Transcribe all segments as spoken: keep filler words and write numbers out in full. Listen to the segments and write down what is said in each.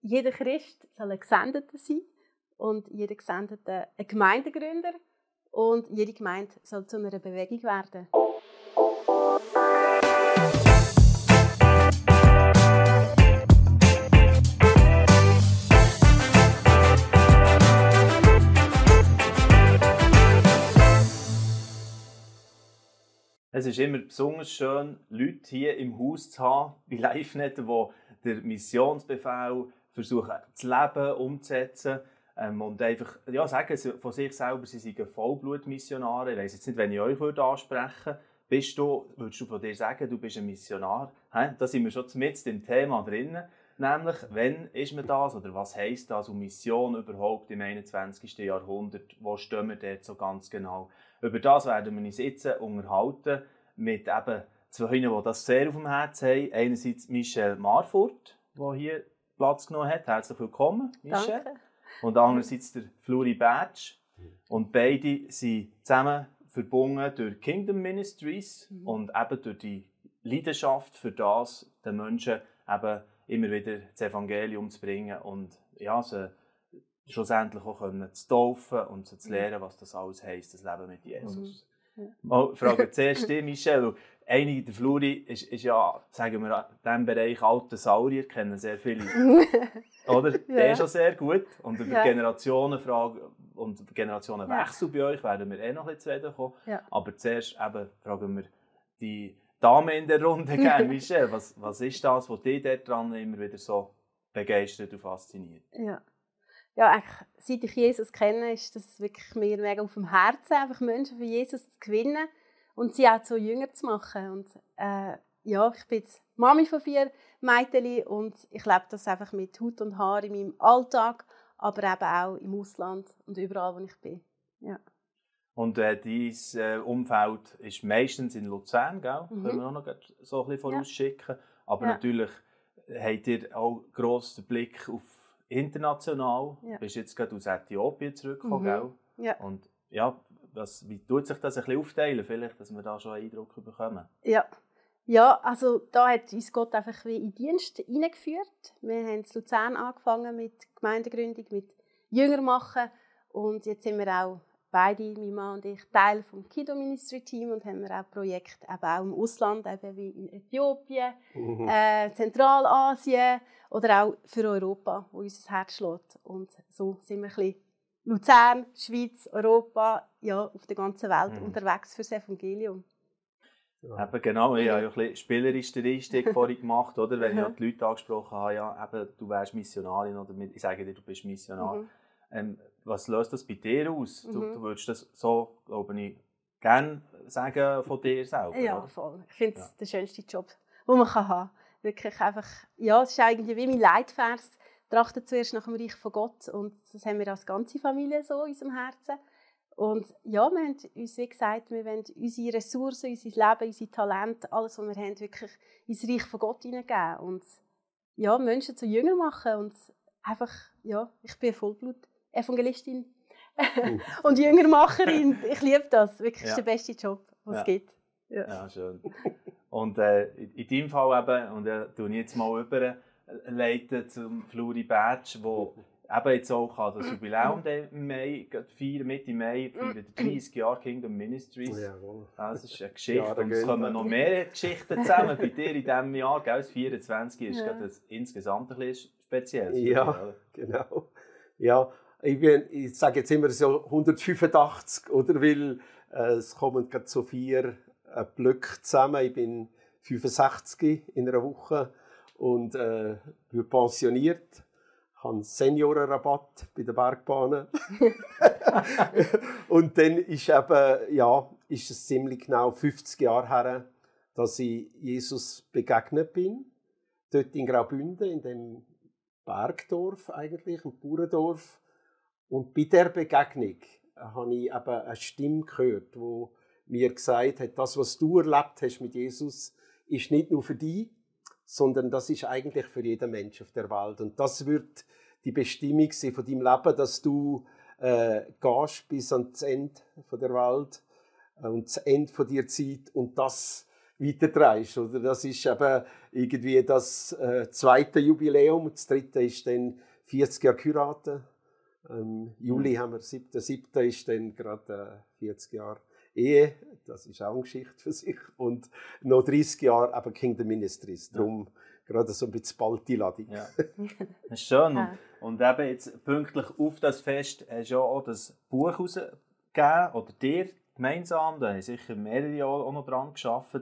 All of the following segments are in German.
jeder Christ soll ein Gesendeter sein und jeder Gesendete ein Gemeindegründer und jede Gemeinde soll zu einer Bewegung werden. Es ist immer besonders schön, Leute hier im Haus zu haben, bei LiveNet, die den Missionsbefehl versuchen zu leben, umzusetzen ähm, und einfach ja, sagen von sich selber, sie seien Vollblutmissionare. Ich weiss jetzt nicht, wenn ich euch ansprechen würde, bist du, würdest du von dir sagen, du bist ein Missionar? He? Da sind wir schon mitten im Thema drin. Nämlich, wann ist man das oder was heisst das um Mission überhaupt im einundzwanzigsten Jahrhundert? Wo stehen wir dort so ganz genau? Über das werden wir uns jetzt unterhalten mit eben zwei, die das sehr auf dem Herzen haben. Einerseits Michelle Marfurt, die hier Platz genommen hat. Herzlich willkommen, Michelle. Danke. Und andererseits der Fluri Batsch. Und beide sind zusammen verbunden durch Kingdom Ministries mhm. und eben durch die Leidenschaft für das, den Menschen eben immer wieder das Evangelium zu bringen und ja, sie schlussendlich auch können zu taufen und sie zu lernen, was das alles heisst, das Leben mit Jesus. Mhm. Ja. Ich frage zuerst dich, Michelle. Einige der Fluri ist, ist ja, sagen wir, in diesem Bereich alte Saurier, kennen sehr viele. Oder? Ja. Der ist schon sehr gut. Und über ja. Generationenfrage und Generationenwechsel ja. bei euch werden wir eh noch ein bisschen zu reden kommen. Ja. Aber zuerst eben fragen wir die Dame in der Runde gerne, Michelle. Was, was ist das, was dich dort dran immer wieder so begeistert und fasziniert? Ja. Ja, eigentlich, seit ich Jesus kenne, ist das wirklich mir mega auf dem Herzen, einfach Menschen für Jesus zu gewinnen und sie auch zu Jünger zu machen. Und äh, ja, ich bin jetzt Mami von vier Mädchen und ich lebe das einfach mit Haut und Haar in meinem Alltag, aber eben auch im Ausland und überall, wo ich bin. Ja. Und äh, dein äh, Umfeld ist meistens in Luzern, gell? Mhm. Können wir auch noch so ein bisschen vorausschicken. Ja. Aber ja. natürlich habt ihr auch grossen Blick auf international. Du ja. bist jetzt gerade aus Äthiopien zurückgekommen, mhm. gell? Ja. Und ja, was, wie tut sich das ein bisschen aufteilen, vielleicht, dass wir da schon einen Eindruck bekommen? Ja. Ja, also da hat uns Gott einfach wie in den Dienst hineingeführt. Wir haben in Luzern angefangen mit Gemeindegründung, mit Jünger machen und jetzt sind wir auch beide, mein Mann und ich, Teil vom Kido Ministry Team und haben auch Projekte eben auch im Ausland, eben wie in Äthiopien, mhm. äh, Zentralasien oder auch für Europa, wo unser Herz schlägt. Und so sind wir ein bisschen Luzern, Schweiz, Europa, ja, auf der ganzen Welt mhm. unterwegs für das Evangelium. Ja. Eben genau, ich habe ja ein bisschen spielerisch den Einstieg vorhin gemacht, oder? Wenn ich die Leute angesprochen habe, ja, eben, du wärst Missionarin oder ich sage dir, du bist Missionar. Mhm. Ähm, was löst das bei dir aus? Mhm. Du, du würdest das so, glaube ich, gerne sagen von dir selber, ja, oder? Voll. Ich finde es ja. der schönste Job, den man haben kann. Wirklich einfach, ja, es ist eigentlich wie mein Leitvers. Trachte zuerst nach dem Reich von Gott und das haben wir als ganze Familie so in unserem Herzen. Und ja, wir haben uns wie gesagt, wir wollen unsere Ressourcen, unser Leben, unsere Talente, alles, was wir haben, wirklich ins Reich von Gott hineingeben und ja, Menschen zu Jünger machen und einfach, ja, ich bin Vollblut-Evangelistin uh. und Jüngermacherin. Ich liebe das, wirklich ja. ist der beste Job, den es ja. gibt. Ja. ja, schön. Und äh, in deinem Fall eben, und äh, tue ich jetzt mal überleiten zum Fluri Batsch, wo eben jetzt auch das Jubiläum im Mai, feiern, Mitte Mai, feiern dreißig Jahre Kingdom Ministries. Ja, das ist eine Geschichte. Ja, und es kommen noch mehr Geschichten zusammen bei dir in diesem Jahr. Gell? Das vierundzwanzig ist ja. das insgesamt ein bisschen speziell. Ja, genau. Ja, ich, bin, ich sage jetzt immer so hundertfünfundachtzig, oder? Weil äh, es kommen gerade so vier äh, Blöcke zusammen. Ich bin fünfundsechzig in einer Woche und äh, bin pensioniert. Ich habe einen Seniorenrabatt bei den Bergbahnen. Und dann ist, eben, ja, ist es ziemlich genau fünfzig Jahre her, dass ich Jesus begegnet bin. Dort in Graubünden, in dem Bergdorf eigentlich, ein Bauerndorf. Und bei dieser Begegnung habe ich eben eine Stimme gehört, die mir gesagt hat, das, was du erlebt hast mit Jesus, ist nicht nur für dich, sondern das ist eigentlich für jeden Menschen auf der Welt. Und das wird die Bestimmung sein von deinem Leben, dass du äh, gehst bis ans Ende von der Welt äh, und das Ende von dir Zeit und das weitertreibst. Oder? Das ist eben irgendwie das äh, zweite Jubiläum. Das dritte ist dann vierzig Jahre geheiratet. Im Juli haben wir siebten. Der siebte ist dann gerade äh, vierzig Jahre Ehe. Das ist auch eine Geschichte für sich. Und noch dreißig Jahre eben Kingdom Ministries. Darum ja. gerade so ein bisschen bald die Ladung. Ja. Das ist schön. Und, und eben jetzt pünktlich auf das Fest hast du ja auch das Buch herausgegeben, oder dir gemeinsam, da haben sicher mehrere auch noch dran gearbeitet,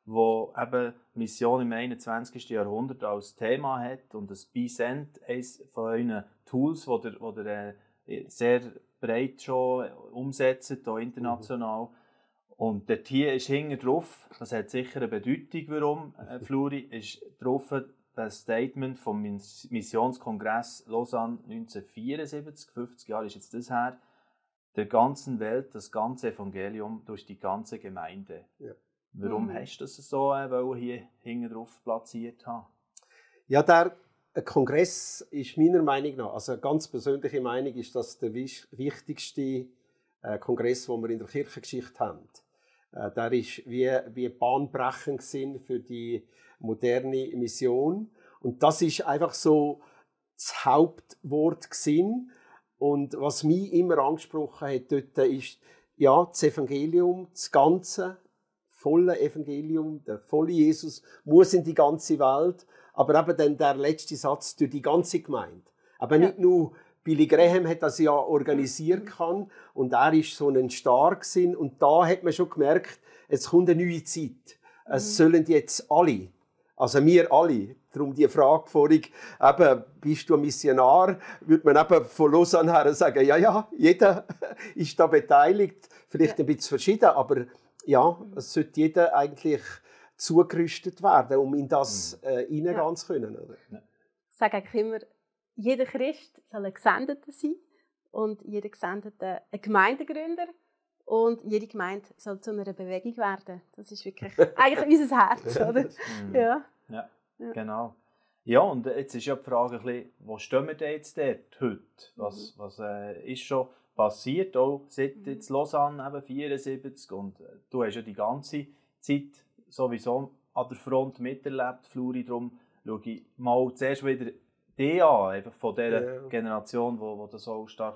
wo eben Mission im einundzwanzigsten Jahrhundert als Thema hat und das Be-Send, eines von euren Tools, die ihr, wo ihr äh, sehr breit schon umsetzt, auch international. Mhm. Und dort hier ist hinten drauf, das hat sicher eine Bedeutung, warum, äh, Fluri, ist drauf das Statement vom Missionskongress Lausanne neunzehnhundertvierundsiebzig, fünfzig Jahre ist jetzt das her, der ganzen Welt das ganze Evangelium durch die ganze Gemeinde. Ja. Warum mhm. hast du das so äh, hier hinten drauf platziert haben? Ja, der Kongress ist meiner Meinung nach, also eine ganz persönliche Meinung, ist das der wichtigste äh, Kongress, den wir in der Kirchengeschichte haben. Äh, der ist wie, wie bahnbrechend für die moderne Mission. Und das ist einfach so das Hauptwort gewesen. Und was mich immer angesprochen hat dort, ist, ja, das Evangelium, das ganze, volle Evangelium, der volle Jesus muss in die ganze Welt, aber eben dann der letzte Satz durch die ganze Gemeinde. Aber ja. nicht nur Billy Graham hat das ja organisiert kann und er ist so ein Star gewesen. Und da hat man schon gemerkt, es kommt eine neue Zeit. Es mhm. sollen jetzt alle, also wir alle, darum die Frage vorhin, eben, bist du ein Missionar, würde man eben von Lausanne her sagen, ja, ja, jeder ist da beteiligt, vielleicht ein bisschen verschieden, aber ja, es sollte jeder eigentlich zugerüstet werden, um in das äh, reingehen ja. zu können. Oder? Ich sage eigentlich immer, jeder Christ soll ein Gesendeter sein und jeder Gesendete ein Gemeindegründer und jede Gemeinde soll zu einer Bewegung werden. Das ist wirklich eigentlich unser Herz, oder? ja. Ja, ja, genau. Ja, und jetzt ist ja die Frage, ein bisschen, wo stehen wir denn jetzt dort heute? Was, mhm. was äh, ist schon passiert, auch seit jetzt Lausanne eben vierundsiebzig, und äh, du hast ja die ganze Zeit sowieso an der Front miterlebt, Fluri, darum schaue ich mal zuerst wieder dich an, einfach von dieser ja. Generation, die wo, wo das so stark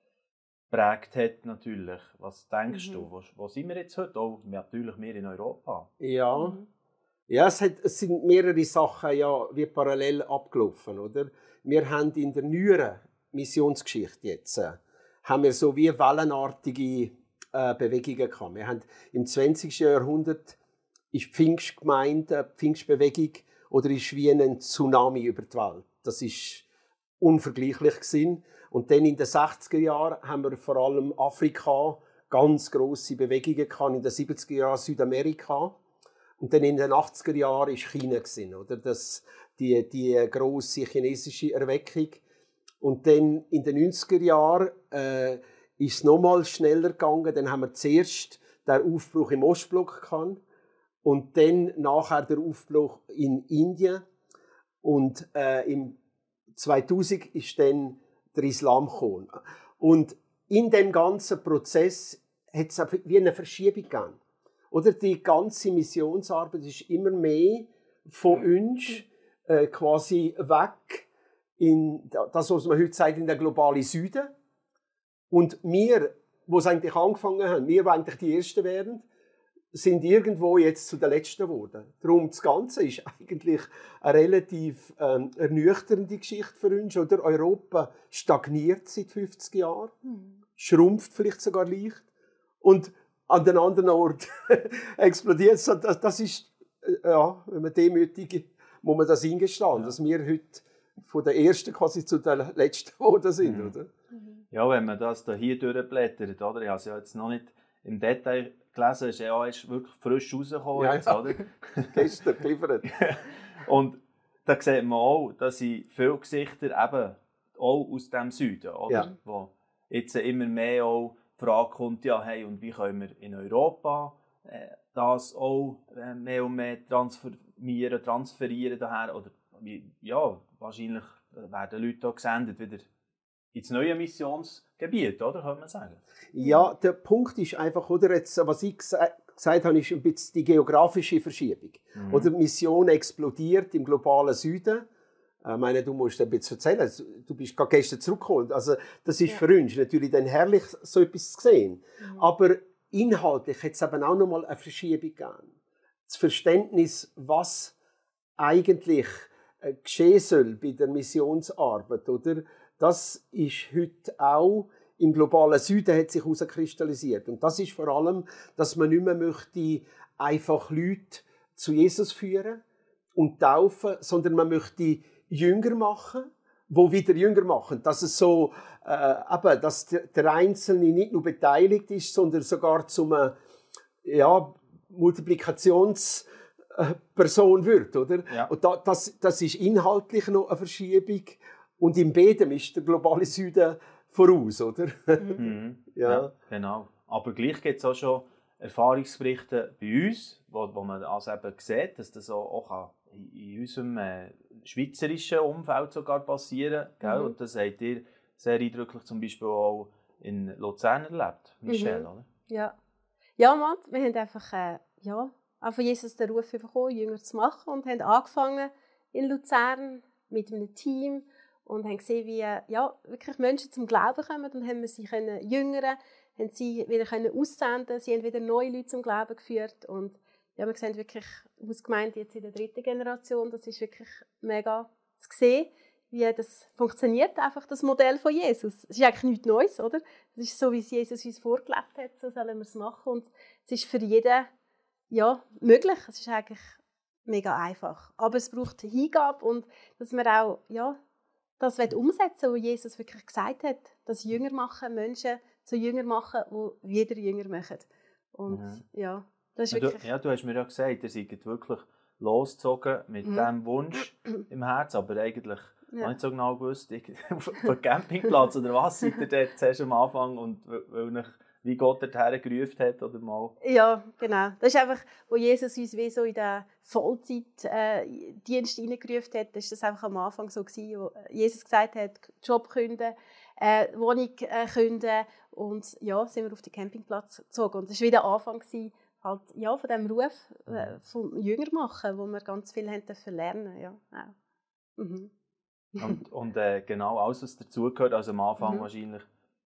mitgeprägt hat natürlich. Was denkst mhm. du, wo, wo sind wir jetzt heute? Auch natürlich mehr in Europa. Ja, mhm. ja es, hat, es sind mehrere Sachen ja wie parallel abgelaufen, oder? Wir haben in der neueren Missionsgeschichte jetzt äh, haben wir so wie wellenartige äh, Bewegungen gehabt. Wir haben im zwanzigsten Jahrhundert ist die Pfingstgemeinde, die Pfingstbewegung, oder ist wie ein Tsunami über die Welt. Das ist unvergleichlich gewesen. Und dann in den sechziger Jahren haben wir vor allem Afrika ganz grosse Bewegungen gehabt, in den siebziger Jahren Südamerika. Und dann in den achtziger Jahren ist China gewesen, oder? Das, die, die grosse chinesische Erweckung. Und dann in den neunziger Jahren äh, ist es nochmal schneller gegangen. Dann haben wir zuerst den Aufbruch im Ostblock gehabt. Und dann nachher der Aufbruch in Indien. Und äh, im zweitausend ist dann der Islam gekommen. Und in dem ganzen Prozess hat es wie eine Verschiebung gegeben. Oder die ganze Missionsarbeit ist immer mehr von uns äh, quasi weg in das, was man heute sagt, in den globalen Süden. Und wir, die es eigentlich angefangen haben, wir, die eigentlich die Ersten wären, sind irgendwo jetzt zu den Letzten geworden. Darum, das Ganze ist eigentlich eine relativ ähm, ernüchternde Geschichte für uns. Oder? Europa stagniert seit fünfzig Jahren, mhm. schrumpft vielleicht sogar leicht. Und an den anderen Ort explodiert es. Das, das ist, äh, ja, wenn man demütig ist, muss man das eingestehen, ja. dass wir heute von den Ersten quasi zu den Letzten geworden sind. Mhm. Oder? Ja, wenn man das da hier durchblättert, oder? Ich habe es ja jetzt noch nicht im Detail gelesen, ist ja ist wirklich frisch rausgekommen. Ja, jetzt, ja. Oder? Gestern geliefert. Und da sieht man auch, dass sind viele Gesichter eben auch aus dem Süden, oder? Ja. Wo jetzt immer mehr auch die Frage kommt, ja, hey, und wie können wir in Europa äh, das auch äh, mehr und mehr transformieren, transferieren daher, oder wie, ja, wahrscheinlich werden Leute auch gesendet wieder ins neue Missionsgebiet, oder, kann man sagen? Ja, der Punkt ist einfach, oder, jetzt, was ich gesagt habe, ist ein bisschen die geografische Verschiebung. Mhm. Oder die Mission explodiert im globalen Süden. Ich meine, du musst ein bisschen erzählen, du bist gerade gestern zurückgekommen. Also, das ist ja. für uns natürlich dann herrlich, so etwas zu sehen. Mhm. Aber inhaltlich hat es eben auch nochmal eine Verschiebung gegeben. Das Verständnis, was eigentlich geschehen soll bei der Missionsarbeit, oder? Das ist heute auch im globalen Süden hat sich herauskristallisiert. Und das ist vor allem, dass man nicht mehr möchte einfach Leute zu Jesus führen und taufen, sondern man möchte Jünger machen, wo wieder Jünger machen. Dass es so, äh, eben, dass der Einzelne nicht nur beteiligt ist, sondern sogar zum ja, Multiplikationsperson wird, oder? Ja. Und da, das, das ist inhaltlich noch eine Verschiebung. Und im Beten ist der globale Süden voraus, oder? Mhm. ja. ja, genau. Aber gleich gibt es auch schon Erfahrungsberichte bei uns, wo, wo man also eben sieht, dass das auch, auch in unserem äh, schweizerischen Umfeld sogar passieren kann. Mhm. Und das habt ihr sehr eindrücklich zum Beispiel auch in Luzern erlebt, Michelle, mhm. oder? Ja, ja Mann, wir haben einfach, äh, ja, auch von Jesus den Ruf bekommen, Jünger zu machen und haben angefangen in Luzern mit einem Team und haben gesehen, wie ja, wirklich Menschen zum Glauben kommen. Dann haben wir sie können jüngern, haben sie wieder können aussenden, sie haben wieder neue Leute zum Glauben geführt. Und ja, wir sehen wirklich aus Gemeinde jetzt in der dritten Generation, das ist wirklich mega zu sehen, wie das funktioniert, einfach das Modell von Jesus. Es ist eigentlich nichts Neues, oder? Es ist so, wie es Jesus uns vorgelebt hat, so sollen wir es machen. Und es ist für jeden ja, möglich. Es ist eigentlich mega einfach. Aber es braucht Hingabe und dass wir auch ja, das umsetzen, was Jesus wirklich gesagt hat, dass Jünger machen, Menschen zu Jünger machen, die wieder Jünger machen. Und mhm. ja, das ist wirklich... Du, ja, du hast mir ja gesagt, ihr seid wirklich losgezogen mit mhm. diesem Wunsch im Herzen, aber eigentlich ja. nicht so genau gewusst, auf dem Campingplatz oder was seid ihr dort zuerst am Anfang und weil euch wie Gott dorthin gerufen hat oder mal? Ja, genau. Das ist einfach, wo Jesus uns wie so in den Vollzeitdienst äh, hineingerufen hat, das war das einfach am Anfang so gewesen, wo Jesus gesagt hat, Job kündigen, äh, Wohnung äh, kündigen und ja, sind wir auf den Campingplatz gezogen. Und das war wieder der Anfang gewesen, halt, ja, von diesem Ruf äh, vom Jünger machen, wo wir ganz viel haben dürfen lernen. Ja. Ja. Mhm. Und, und äh, genau alles, was dazugehört, also am Anfang mhm. wahrscheinlich,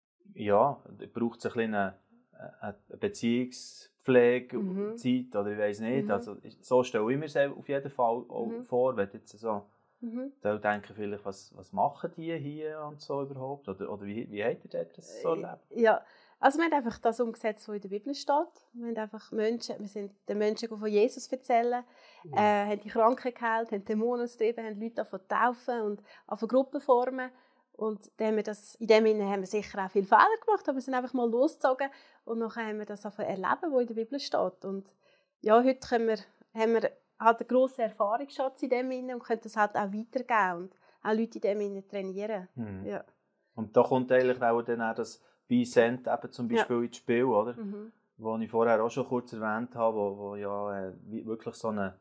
ja, braucht es ein eine, eine Beziehungspflege, mhm. Zeit oder ich weiß nicht. Mhm. Also, so stelle ich mir es auf jeden Fall auch mhm. vor, wenn jetzt so mhm. da denken vielleicht, was, was machen die hier und so überhaupt? Oder, oder wie, wie habt ihr das so erlebt? Ja, also wir haben einfach das umgesetzt, was in der Bibel steht. Wir haben einfach Menschen, wir sind den Menschen von Jesus erzählen, mhm. äh, haben die Kranken geheilt, haben Dämonen austrieben, haben Leute taufen und auf Gruppen formen. Und dann haben wir das, in dem Sinne haben wir sicher auch viele Fehler gemacht, aber wir sind einfach mal losgezogen und nachher haben wir das erleben, was in der Bibel steht. Und ja, heute können wir, haben wir halt einen grossen Erfahrungsschatz in dem Sinne und können das halt auch weitergeben und auch Leute in dem Sinne trainieren. Mhm. Ja. Und da kommt eigentlich auch dann auch das Bisent eben zum Beispiel ja. ins Spiel, oder? Mhm. Wo ich vorher auch schon kurz erwähnt habe, wo, wo ja äh, wirklich so eine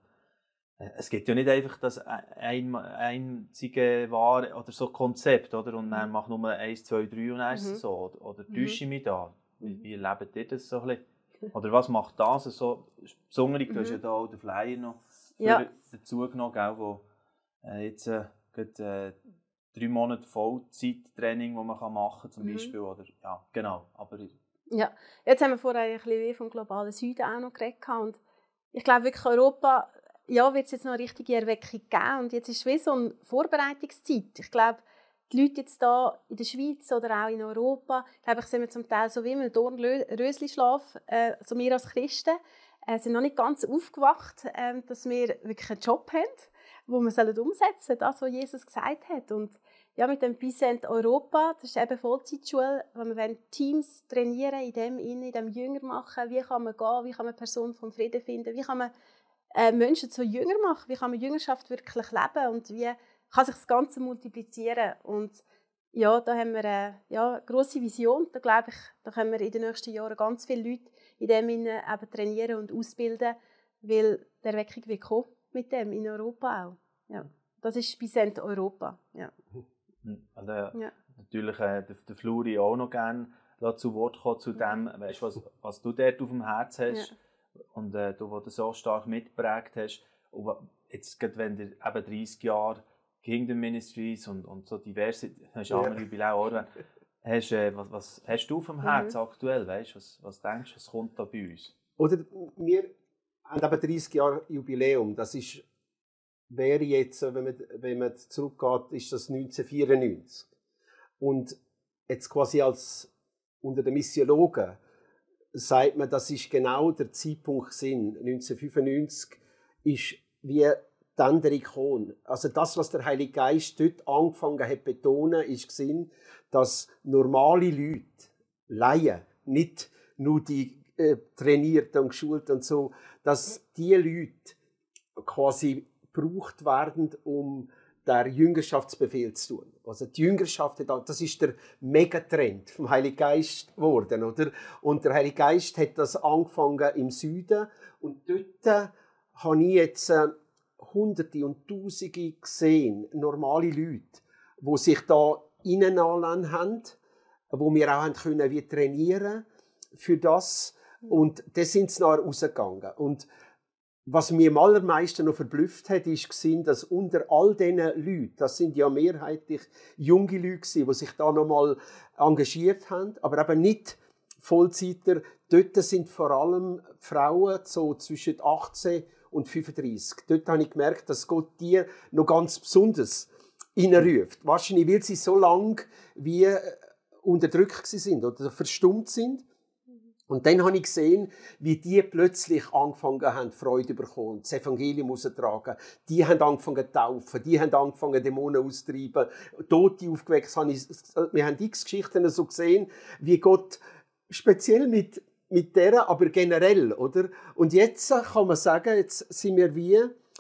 es gibt ja nicht einfach das ein, einzige Ware oder so Konzept, oder? Und dann mach nur eins, zwei, drei und dann ist es so. Oder, oder täusche ich mich da? Wie, wie erlebt ihr das so ein bisschen? Oder was macht das so besonders? Du hast ja da auch den Flyer noch ja. dazu genommen, gell, wo äh, jetzt äh, gerade, äh, drei Monate Vollzeittraining, das man machen kann, zum mhm. Beispiel. Oder, ja, genau. Aber, ja, jetzt haben wir vorher ein bisschen vom globalen Süden auch noch geredet. Und ich glaube wirklich, Europa ja, wird es jetzt noch eine richtige Erweckung geben. Und jetzt ist es wie so eine Vorbereitungszeit. Ich glaube, die Leute jetzt hier in der Schweiz oder auch in Europa, glaube ich, sind wir zum Teil so wie im Dornröschenschlaf, äh, so wir als Christen, äh, sind noch nicht ganz aufgewacht, äh, dass wir wirklich einen Job haben, den wir umsetzen sollen, das, was Jesus gesagt hat. Und ja, mit dem Bisent Europa, das ist eben Vollzeitschule, wo wir Teams trainieren, in dem, in dem Jünger machen, wie kann man gehen, wie kann man Personen vom Frieden finden, wie kann man Äh, Menschen zu Jünger machen, wie kann man Jüngerschaft wirklich leben und wie kann sich das Ganze multiplizieren. Und ja, da haben wir eine ja, grosse Vision. Da glaube ich, da können wir in den nächsten Jahren ganz viele Leute in dem Sinne eben trainieren und ausbilden, weil die Erweckung wird kommen mit dem in Europa auch. Ja. Das ist Bisent Europa. Ja. Und, äh, ja. Natürlich äh, der, der Fluri auch noch gerne zu Wort kommen zu dem, weißt, was, was du dort auf dem Herzen hast. Ja. und äh, du, wo du so stark mitgeprägt hast. Und jetzt, gerade wenn du eben dreissig Jahre Kingdom Ministries und, und so diverse, hast du andere Jubiläen auch, hast, äh, was, was hast du vom Herzen mhm. aktuell, weißt? Was, was denkst du, was kommt da bei uns? Oder wir haben eben dreissig Jahre Jubiläum, das ist, wäre jetzt, wenn man, wenn man zurückgeht, ist das neunzehnhundertvierundneunzig. Und jetzt quasi als unter den Missiologen sagt man, das ist genau der Zeitpunkt gewesen. neunzehnhundertfünfundneunzig ist wie dann der Ikon. Also das, was der Heilige Geist dort angefangen hat zu betonen, ist gewesen, dass normale Leute, Laien, nicht nur die äh, Trainierten und Geschulten und so, dass die Leute quasi gebraucht werden, um den Jüngerschaftsbefehl zu tun. Also die Jüngerschaft, das ist der Megatrend vom Heiligen Geist geworden, oder? Und der Heilige Geist hat das angefangen im Süden und dort habe ich jetzt äh, Hunderte und Tausende gesehen, normale Leute, die sich da reinanlassen haben, wo wir auch haben können, wie trainieren für das. Und da sind sie nachher rausgegangen. Und was mich am allermeisten noch verblüfft hat, war, dass unter all diesen Leuten, das sind ja mehrheitlich junge Leute, die sich da nochmal engagiert haben, aber eben nicht Vollzeiter. Dort sind vor allem Frauen so zwischen achtzehn und fünfunddreissig. Dort habe ich gemerkt, dass Gott die noch ganz besonders hineinruft. Wahrscheinlich, weil sie so lange wie unterdrückt sind oder verstummt sind. Und dann habe ich gesehen, wie die plötzlich angefangen haben, Freude zu bekommen, das Evangelium auszutragen. Die haben angefangen zu taufen, die haben angefangen, Dämonen auszutreiben, Tote aufgeweckt. Wir haben x Geschichten so gesehen, wie Gott speziell mit, mit der, aber generell, oder? Und jetzt kann man sagen, jetzt sind wir wie,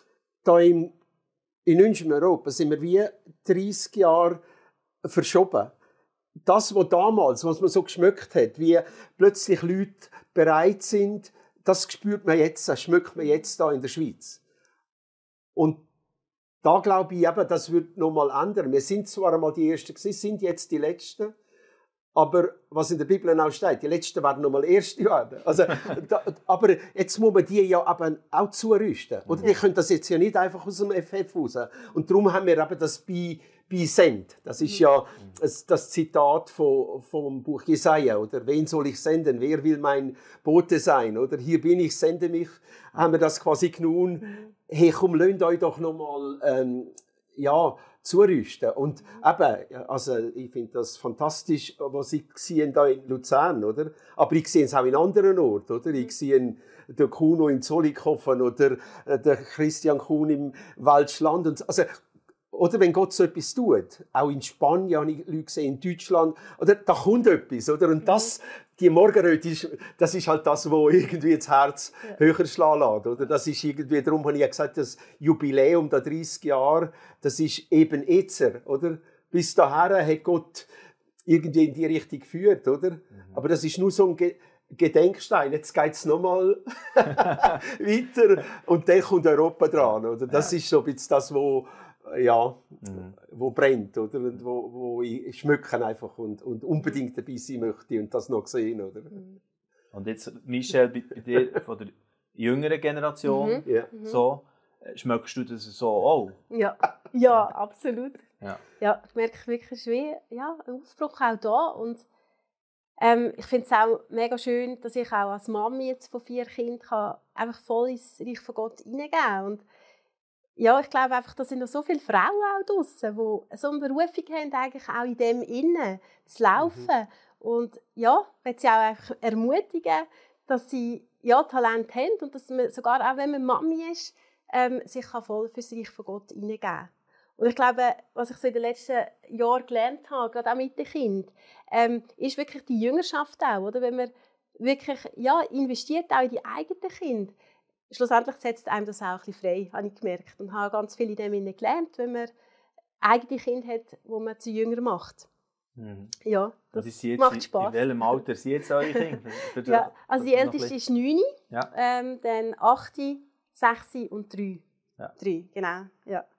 da im, in unserem Europa, sind wir wie dreissig Jahre verschoben. Das, was damals, was man so geschmeckt hat, wie plötzlich Leute bereit sind, das spürt man jetzt, das schmeckt man jetzt da in der Schweiz. Und da glaube ich eben, das wird noch mal ändern. Wir sind zwar einmal die Ersten gewesen, sind jetzt die Letzten, aber was in der Bibel auch steht, die Letzten werden noch mal Erste werden. Also, da, aber jetzt muss man die ja eben auch zurüsten. Oder die können das jetzt ja nicht einfach aus dem F F raus. Und darum haben wir eben das bei Be sent. Das ist ja das Zitat vom, vom Buch Jesaja. Oder wen soll ich senden? Wer will mein Bote sein? Oder hier bin ich, sende mich. Haben wir das quasi genommen. Hey, komm, lasst euch doch noch mal ähm, ja, zurüsten. Und eben, also ich finde das fantastisch, was ich sehe da in Luzern, oder? Aber ich sehe es auch in anderen Orten, oder? Ich sehe den Kuno in Zollikofen oder den Christian Kuhn im Welschland. Und also, oder wenn Gott so etwas tut, auch in Spanien habe ich Leute gesehen, in Deutschland, oder da kommt etwas, oder? Und das, die Morgenröte, ist, das ist halt das, was irgendwie das Herz ja. höher schlagen lässt, oder? Das ist irgendwie, darum habe ich ja gesagt, das Jubiläum der dreissig Jahre, das ist eben jetzt, oder? Bis dahin hat Gott irgendwie in die Richtung geführt, oder? Mhm. Aber das ist nur so ein Ge- Gedenkstein. Jetzt geht es nochmal weiter und dann kommt Europa dran, oder? Das ja. ist so ein bisschen das, was ja, mhm. wo brennt, oder? Und wo, wo ich schmücken einfach und, und unbedingt dabei sein möchte und das noch sehen, oder? Und jetzt, Michelle, bei, bei dir von der jüngeren Generation, mhm. so, schmeckst du das so auch? Ja, ja, absolut. Ja. Ja, ich merke wirklich schwer, ja, ein Aufbruch auch da und ähm, ich finde es auch mega schön, dass ich auch als Mami jetzt von vier Kindern kann einfach voll ins Reich von Gott hineingehen kann. Ja, ich glaube einfach, da sind noch so viele Frauen auch draussen, die so eine Berufung haben, eigentlich auch in dem Innen zu laufen. Mhm. Und ja, ich möchte sie auch einfach ermutigen, dass sie ja, Talent haben und dass man sogar auch, wenn man Mami ist, ähm, sich kann voll für das Reich von Gott hineingeben kann. Und ich glaube, was ich so in den letzten Jahren gelernt habe, gerade auch mit den Kindern, ähm, ist wirklich die Jüngerschaft auch, oder? Wenn man wirklich ja, investiert auch in die eigenen Kinder. Schlussendlich setzt einem das auch ein bisschen frei, habe ich gemerkt. Und habe ganz viel in dem gelernt, wenn man eigene Kinder hat, die man zu jünger macht. Mhm. Ja, das macht Spass. In welchem Alter sind jetzt eure Kinder? Ja, also die älteste ist neun, ja. ähm, dann acht, sechs und drei. Ja. drei, genau. Ja.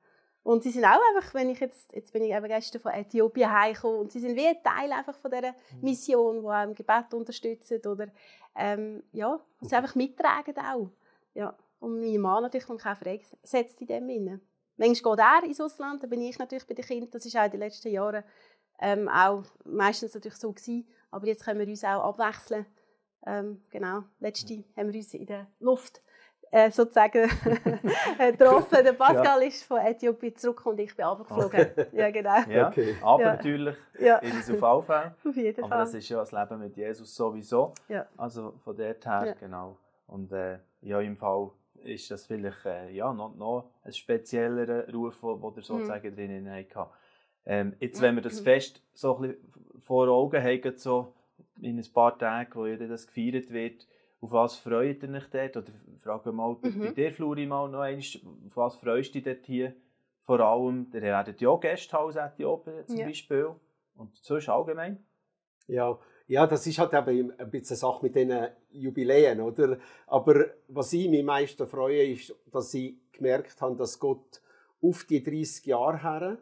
Und sie sind auch einfach, wenn ich jetzt, jetzt bin ich eben gestern von Äthiopien heimgekommen und sie sind wie ein Teil einfach von dieser Mission, die auch im Gebet unterstützen oder ähm, ja, sie einfach mittragen auch. Ja. Und mein Mann natürlich, der mich auch freisetzt in dem Sinne. Manchmal geht er ins Ausland, dann bin ich natürlich bei den Kindern. Das ist auch in den letzten Jahren ähm, auch meistens natürlich so gewesen. Aber jetzt können wir uns auch abwechseln. Ähm, genau, letzte haben wir uns in der Luft äh, sozusagen getroffen. Der Pascal ja. ist von Äthiopien zurück und ich bin runtergeflogen. Okay. Ja, genau. Ja, okay. abenteuerlich ja. ist es auf alle Fälle. Auf jeden Aber Fall. das ist ja das Leben mit Jesus sowieso. Ja. Also von dort her, ja. genau. Und äh, ja, im Fall ist das vielleicht äh, ja, noch, noch ein speziellerer Ruf, den ihr sozusagen mhm. drinnen hattet. Ähm, jetzt, wenn wir das Fest so ein bisschen vor Augen haben, so in ein paar Tagen, wo ja das gefeiert wird, auf was freut ihr euch dort? Oder frage mal mhm. bei dir, Fluri, mal noch einmal, auf was freust du dich dort hier vor allem? Ihr werdet ja Gästehaus Äthiopien zum ja. Beispiel und sonst allgemein. Ja, ja, das ist halt eben ein bisschen eine Sache mit diesen Jubiläen, oder? Aber was ich mich am meisten freue, ist, dass ich gemerkt habe, dass Gott auf die dreißig Jahre her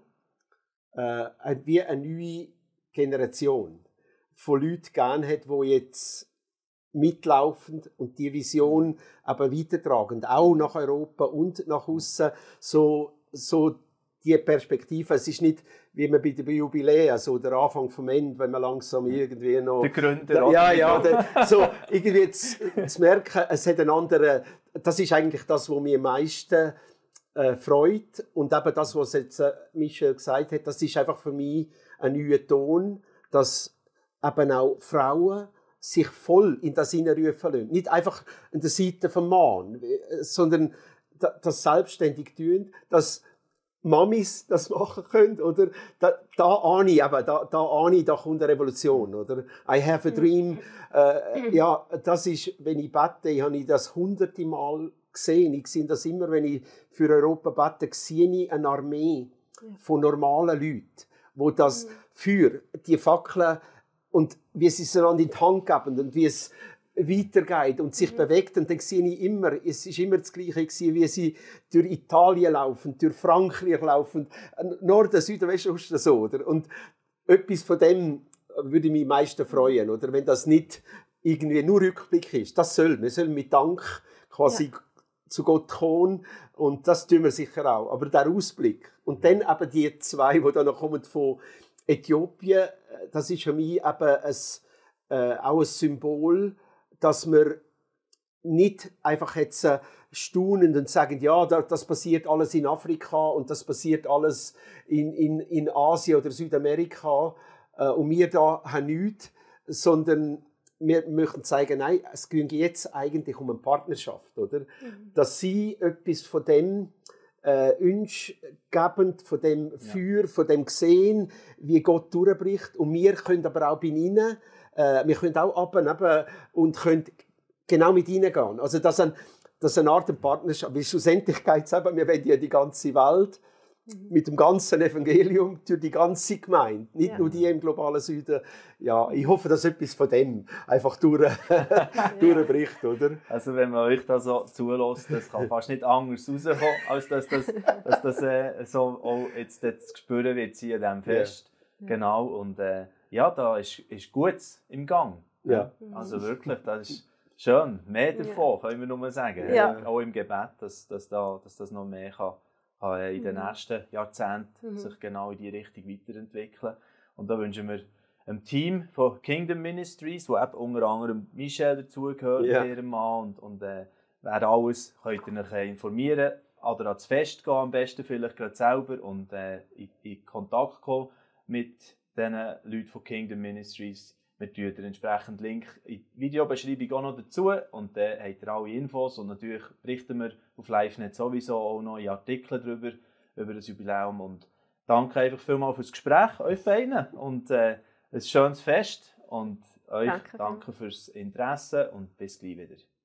äh, wie eine neue Generation von Leuten gegeben hat, die jetzt mitlaufen und die Vision aber weitertragen, auch nach Europa und nach außen, so, so die Perspektive. Es ist nicht, wie man bei den Jubiläen, so der Anfang vom Ende, wenn man langsam irgendwie noch... Der Gründer. Da, ja, ja, der, so irgendwie zu, zu merken, es hat einen anderen... Das ist eigentlich das, was mir am meisten äh, freut. Und eben das, was jetzt äh, Michel gesagt hat, das ist einfach für mich ein neuer Ton, dass eben auch Frauen sich voll in das hineinrufen lassen. Nicht einfach an der Seite vom Mann, sondern das selbstständig tun, dass Mamis das machen können, oder? Da, da ahne ich, eben, da, da ahne ich, da kommt eine Revolution, oder? I have a dream. Äh, ja, das ist, wenn ich bete, ich habe ich das hunderte Mal gesehen. Ich sehe das immer, wenn ich für Europa bete, sehe ich eine Armee von normalen Leuten, die das für die Fackeln und wie sie es einander in die Hand geben und wie es weitergeht und sich mhm. bewegt. Und dann sehe ich immer, es war immer das Gleiche, wie sie durch Italien laufen, durch Frankreich laufen, Norden, Süden, Westen, Osten, so. Oder? Und etwas von dem würde mich am meisten freuen, oder? Wenn das nicht irgendwie nur Rückblick ist. Das soll, wir sollen mit Dank quasi ja. zu Gott kommen und das tun wir sicher auch. Aber der Ausblick und dann eben die zwei, die dann noch kommen von Äthiopien, das ist für mich eben ein, äh, auch ein Symbol, dass wir nicht einfach jetzt äh, staunen und sagen, ja, das passiert alles in Afrika und das passiert alles in, in, in Asien oder Südamerika äh, und wir da haben nichts, sondern wir möchten zeigen, nein, es geht jetzt eigentlich um eine Partnerschaft, oder? Mhm. Dass sie etwas von dem äh, uns geben, von dem Feuer, ja. von dem Gesehen, wie Gott durchbricht. Und wir können aber auch bei ihnen, äh, wir können auch runter und können genau mit ihnen gehen. Also das ist, ein, das ist eine Art Partnerschaft. Weil schlussendlich geht es eben, wir wollen ja die ganze Welt mhm. mit dem ganzen Evangelium durch die ganze Gemeinde, nicht ja. nur die im globalen Süden. Ja, ich hoffe, dass etwas von dem einfach durch, durchbricht, oder? Also wenn man euch da so zulässt, das kann fast nicht anders rauskommen, als dass das, dass das äh, so auch jetzt, jetzt gespürt wird hier an diesem Fest. Ja. Genau, und äh, ja, da ist, ist Gutes im Gang. Ja. Also wirklich, das ist schön. Mehr davon, ja. können wir nur sagen. Ja. Auch im Gebet, dass, dass, da, dass das noch mehr kann, kann in den nächsten Jahrzehnten mhm. sich genau in die Richtung weiterentwickeln. Und da wünschen wir einem Team von Kingdom Ministries, wo eben unter anderem Michel dazugehört, ja. ihrem Mann. Und, und äh, wer alles könnt ihr euch informieren oder ans Fest gehen, am besten vielleicht gerade selber und äh, in, in Kontakt kommen mit den Leuten von Kingdom Ministries. Wir tun den entsprechenden Link in die Videobeschreibung auch noch dazu und dann äh, habt ihr alle Infos und natürlich berichten wir auf LiveNet sowieso auch noch in Artikeln darüber, über das Jubiläum und danke einfach vielmals fürs Gespräch, euch beiden und äh, ein schönes Fest und euch danke, danke fürs Interesse und bis gleich wieder.